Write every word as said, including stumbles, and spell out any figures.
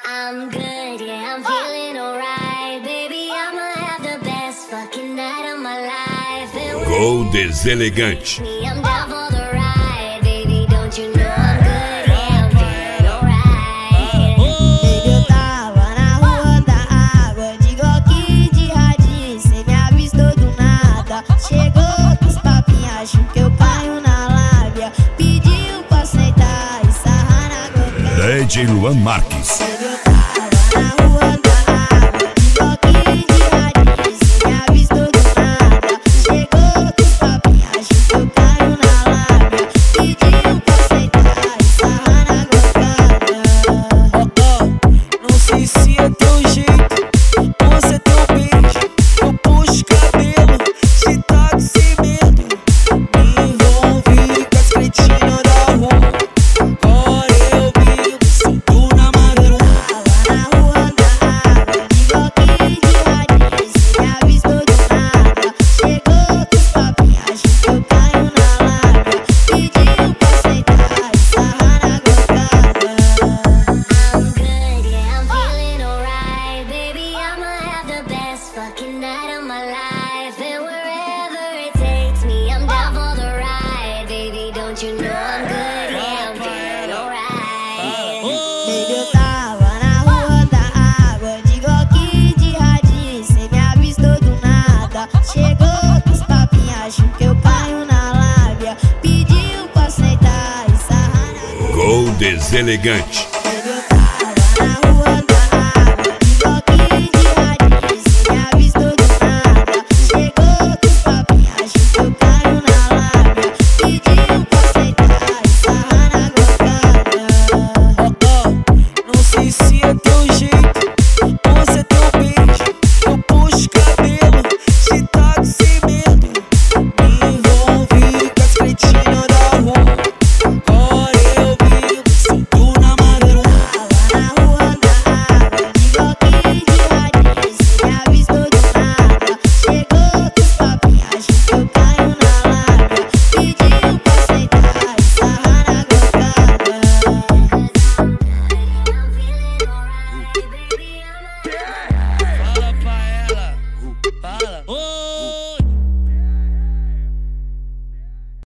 I'm good, yeah, I'm feeling alright. Baby, I'ma have the best fucking night of my life. And Gol Deselegante. me, I'm down for the ride. Baby, don't you know I'm good, yeah, I'm feeling alright. Baby, eu tava na rua da água, de Glock de radinho, cê me avistou do nada. Chegou com os papinhos, achou que eu caio na lábia. Pediu pra sentar e sarrar na boca. D J Luan Marques. Baby, eu tava na rua da água, de Glock de radinho, cê me avistou do nada. Chegou com os papinhos, achou que eu caio na lábia. Pediu pra sentar e sarrar na boca. Não sei se é teu jeito ou se é teu beijo. Eu puxo cabelo, te taco sem medo. Me envolvi com as cretinas da rua. Agora eu vivo, sinto na madrugada. Tava na rua da água, de Glock de radinho, cê me avistou do nada. Chegou com os papinhos, achou que eu caio na lábia. Pediu pra sentar e sarrar na gocada. I'm good, yeah, I'm feeling alright. Baby, I'ma have the best fucking night of my life. And wherever it takes me, I'm down for the ride. Baby, don't you know I'm good, yeah, I'm feeling alright. Baby, eu tava na rua da água, de Glock de radinho, cê me avistou do nada. Chegou com os papinhos, achou que eu caio na lábia. Pediu pra sentar e sarrar na Gol Deselegante. Baby, eu tava na rua da água, de Glock de radinho, cê me avistou do nada. Chegou com os papinhos, achou que eu caio na lábia. Pediu pra sentar e sarrar na gocada. Não sei se é teu